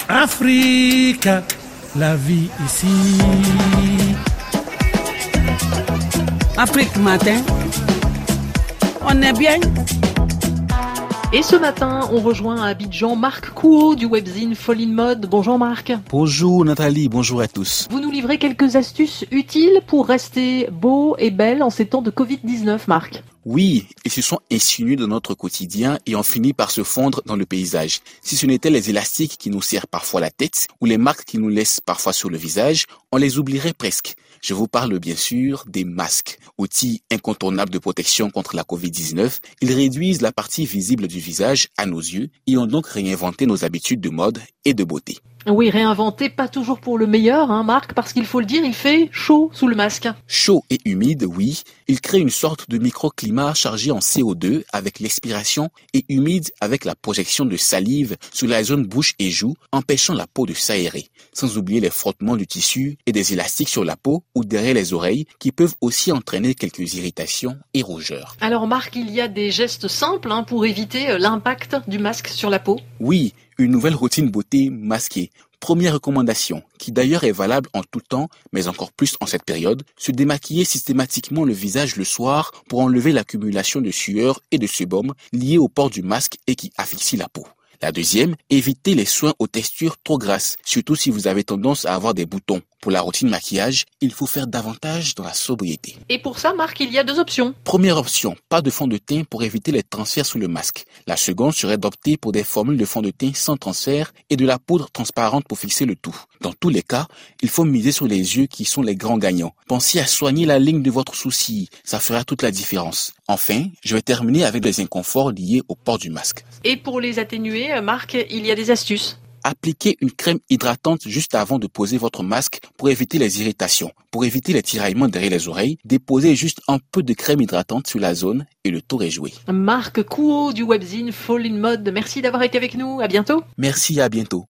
Afrique, la vie ici. Afrique Matin, on est bien. Et ce matin, on rejoint à Abidjan Marc Couot du webzine Fall in Mode. Bonjour Marc. Bonjour Nathalie, bonjour à tous. Vous nous livrez quelques astuces utiles pour rester beau et belle en ces temps de Covid-19, Marc. Oui, ils se sont insinués dans notre quotidien et ont fini par se fondre dans le paysage. Si ce n'étaient les élastiques qui nous serrent parfois la tête ou les marques qui nous laissent parfois sur le visage, on les oublierait presque. Je vous parle bien sûr des masques, outils incontournables de protection contre la Covid-19. Ils réduisent la partie visible du visage à nos yeux et ont donc réinventé nos habitudes de mode et de beauté. Oui, réinventé, pas toujours pour le meilleur, Marc, parce qu'il faut le dire, il fait chaud sous le masque. Chaud et humide, oui. Il crée une sorte de microclimat chargé en CO2 avec l'expiration et humide avec la projection de salive sur la zone bouche et joue, empêchant la peau de s'aérer. Sans oublier les frottements du tissu et des élastiques sur la peau ou derrière les oreilles qui peuvent aussi entraîner quelques irritations et rougeurs. Alors Marc, il y a des gestes simples pour éviter l'impact du masque sur la peau. Oui, une nouvelle routine beauté masquée. Première recommandation, qui d'ailleurs est valable en tout temps, mais encore plus en cette période, se démaquiller systématiquement le visage le soir pour enlever l'accumulation de sueur et de sébum liés au port du masque et qui asphyxie la peau. La deuxième, évitez les soins aux textures trop grasses, surtout si vous avez tendance à avoir des boutons. Pour la routine maquillage, il faut faire davantage dans la sobriété. Et pour ça, Marc, il y a deux options. Première option, pas de fond de teint pour éviter les transferts sous le masque. La seconde serait d'opter pour des formules de fond de teint sans transfert et de la poudre transparente pour fixer le tout. Dans tous les cas, il faut miser sur les yeux qui sont les grands gagnants. Pensez à soigner la ligne de votre sourcil, ça fera toute la différence. Enfin, je vais terminer avec les inconforts liés au port du masque. Et pour les atténuer, Marc, il y a des astuces. Appliquez une crème hydratante juste avant de poser votre masque pour éviter les irritations. Pour éviter les tiraillements derrière les oreilles, déposez juste un peu de crème hydratante sur la zone et le tour est joué. Marc Couot du webzine Fall in Mode, merci d'avoir été avec nous. À bientôt. Merci, à bientôt.